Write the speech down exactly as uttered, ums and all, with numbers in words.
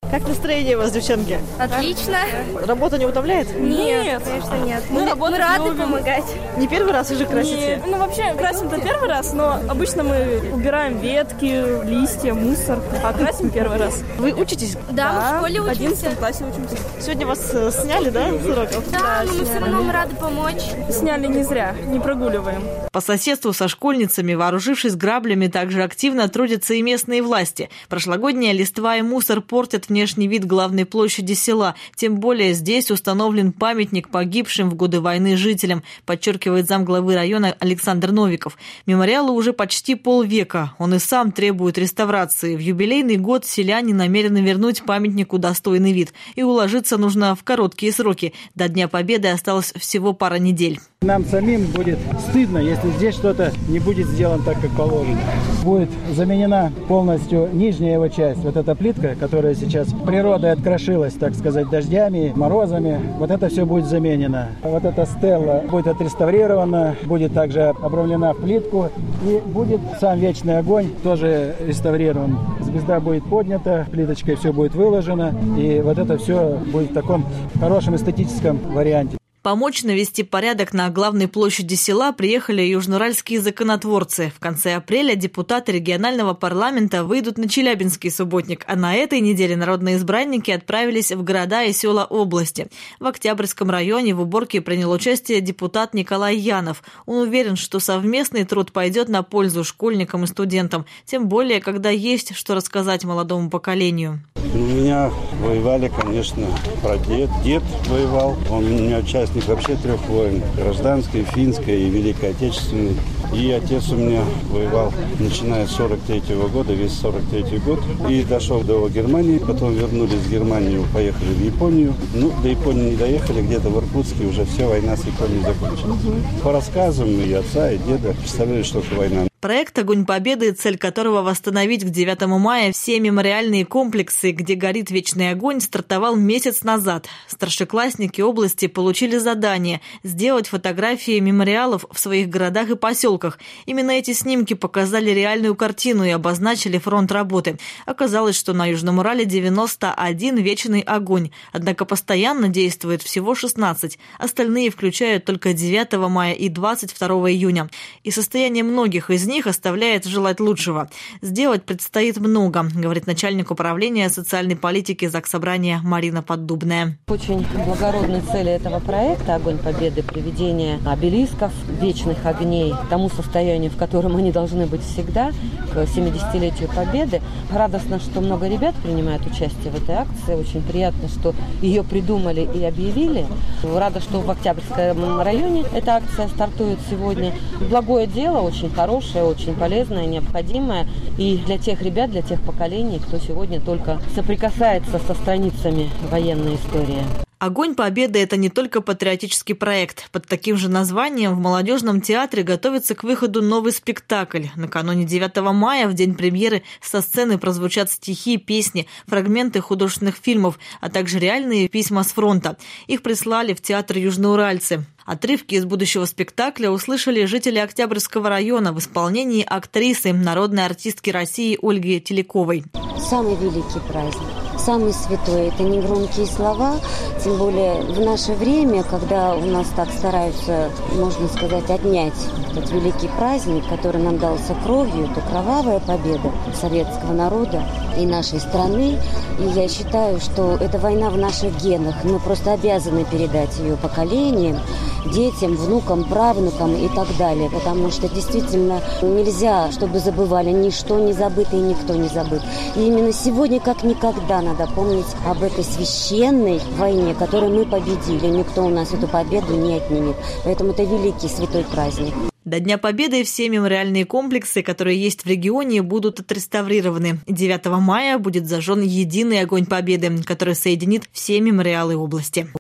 Как настроение у вас, девчонки? Отлично. Работа не утомляет? Нет, конечно, нет. Мы, мы, мы рады любим. помогать. Не первый раз уже красите? Не, ну, вообще, красим-то первый раз, но обычно мы убираем ветки, листья, мусор, а красим первый раз. Вы учитесь? Да, мы в школе в учимся. одиннадцатом классе учимся. Сегодня вас э, сняли, да, с уроков? Да, Да, но мы сняли. все равно мы рады помочь. Сняли не зря, не прогуливаем. По соседству со школьницами, вооружившись граблями, также активно трудятся и местные власти. Прошлогодняя листва и мусор портят внешний вид главной площади села. Тем более здесь установлен памятник погибшим в годы войны жителям, подчеркивает замглавы района Александр Новиков. Мемориалу уже почти полвека. Он и сам требует реставрации. В юбилейный год селяне намерены вернуть памятнику достойный вид. И уложиться нужно в короткие сроки. До Дня Победы осталось всего пара недель. Нам самим будет стыдно, если здесь что-то не будет сделано так, как положено. Будет заменена полностью нижняя его часть. Вот эта плитка, которая сейчас природой открошилась, так сказать, дождями, морозами. Вот это все будет заменено. Вот эта стелла будет отреставрирована, будет также обрамлена в плитку. И будет сам вечный огонь тоже реставрирован. Звезда будет поднята, плиточкой все будет выложено. И вот это все будет в таком хорошем эстетическом варианте. Помочь навести порядок на главной площади села приехали южноуральские законотворцы. В конце апреля депутаты регионального парламента выйдут на Челябинский субботник, а на этой неделе народные избранники отправились в города и села области. В Октябрьском районе в уборке принял участие депутат Николай Янов. Он уверен, что совместный труд пойдет на пользу школьникам и студентам, тем более, когда есть что рассказать молодому поколению. У меня воевали, конечно, прадед, дед воевал. Он у меня участник вообще трех войн. Гражданской, финской и Великой Отечественной. И отец у меня воевал, начиная с сорок третьего года, весь сорок третий год. И дошел до Германии. Потом вернулись в Германию, поехали в Японию. Ну, до Японии не доехали, где-то в Иркутске уже все, война с Японией закончилась. По рассказам и отца, и деда, представляли, что это война. Проект «Огонь Победы», цель которого восстановить к девятому мая все мемориальные комплексы, где горит вечный огонь, стартовал месяц назад. Старшеклассники области получили задание сделать фотографии мемориалов в своих городах и поселках. Именно эти снимки показали реальную картину и обозначили фронт работы. Оказалось, что на Южном Урале девяносто один вечный огонь, однако постоянно действует всего шестнадцать. Остальные включают только девятого мая и двадцать второго июня. И состояние многих из них оставляет желать лучшего. Сделать предстоит много, говорит начальник управления социальной политики Заксобрания Марина Поддубная. Очень благородной цели этого проекта «Огонь Победы» — приведение обелисков, вечных огней к тому состоянию, в котором они должны быть всегда, к семидесятилетию Победы. Радостно, что много ребят принимают участие в этой акции. Очень приятно, что ее придумали и объявили. Рада, что в Октябрьском районе эта акция стартует сегодня. Благое дело, очень хорошее, очень полезное, необходимое. И для тех ребят, для тех поколений, кто сегодня только соприкасается со страницами военной истории. «Огонь Победы» – это не только патриотический проект. Под таким же названием в молодежном театре готовится к выходу новый спектакль. Накануне девятого мая, в день премьеры, со сцены прозвучат стихи, песни, фрагменты художественных фильмов, а также реальные письма с фронта. Их прислали в театр южноуральцы. Отрывки из будущего спектакля услышали жители Октябрьского района в исполнении актрисы, народной артистки России Ольги Телековой. Самый великий праздник, самый святой. Это не громкие слова, тем более в наше время, когда у нас так стараются, можно сказать, отнять этот великий праздник, который нам дался кровью, это кровавая победа советского народа и нашей страны. И я считаю, что эта война в наших генах. Мы просто обязаны передать ее поколениям, детям, внукам, правнукам и так далее. Потому что действительно нельзя, чтобы забывали, ничто не забыто и никто не забыт. И именно сегодня, как никогда, надо помнить об этой священной войне, которой мы победили. Никто у нас эту победу не отнимет. Поэтому это великий святой праздник. До Дня Победы все мемориальные комплексы, которые есть в регионе, будут отреставрированы. девятого мая будет зажжен единый огонь Победы, который соединит все мемориалы области.